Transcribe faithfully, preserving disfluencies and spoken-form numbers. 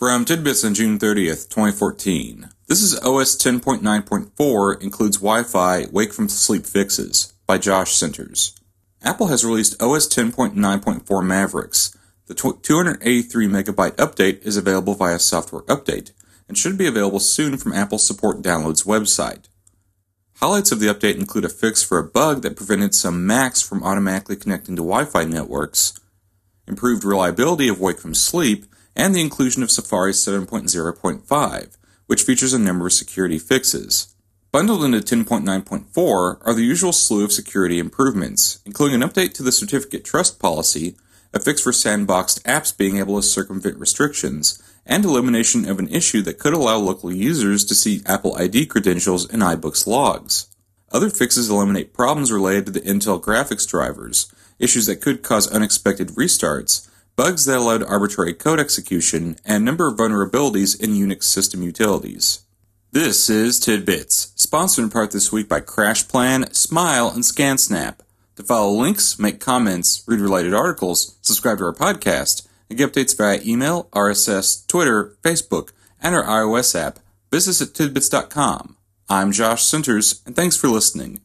From Tidbits on June thirtieth, twenty fourteen. This is O S ten point nine point four, includes Wi-Fi, Wake from Sleep Fixes, by Josh Centers. Apple has released O S ten point nine point four Mavericks. The two hundred eighty-three megabyte update is available via software update, and should be available soon from Apple's Support Downloads website. Highlights of the update include a fix for a bug that prevented some Macs from automatically connecting to Wi-Fi networks, improved reliability of Wake from Sleep, and the inclusion of Safari seven point zero point five, which features a number of security fixes. Bundled into ten point nine point four are the usual slew of security improvements, including an update to the certificate trust policy, a fix for sandboxed apps being able to circumvent restrictions, and elimination of an issue that could allow local users to see Apple I D credentials in iBooks logs. Other fixes eliminate problems related to the Intel graphics drivers, issues that could cause unexpected restarts, bugs that allowed arbitrary code execution, and a number of vulnerabilities in Unix system utilities. This is Tidbits, sponsored in part this week by CrashPlan, Smile, and ScanSnap. To follow links, make comments, read related articles, subscribe to our podcast, and get updates via email, R S S, Twitter, Facebook, and our iOS app, visit us at tidbits dot com. I'm Josh Centers, and thanks for listening.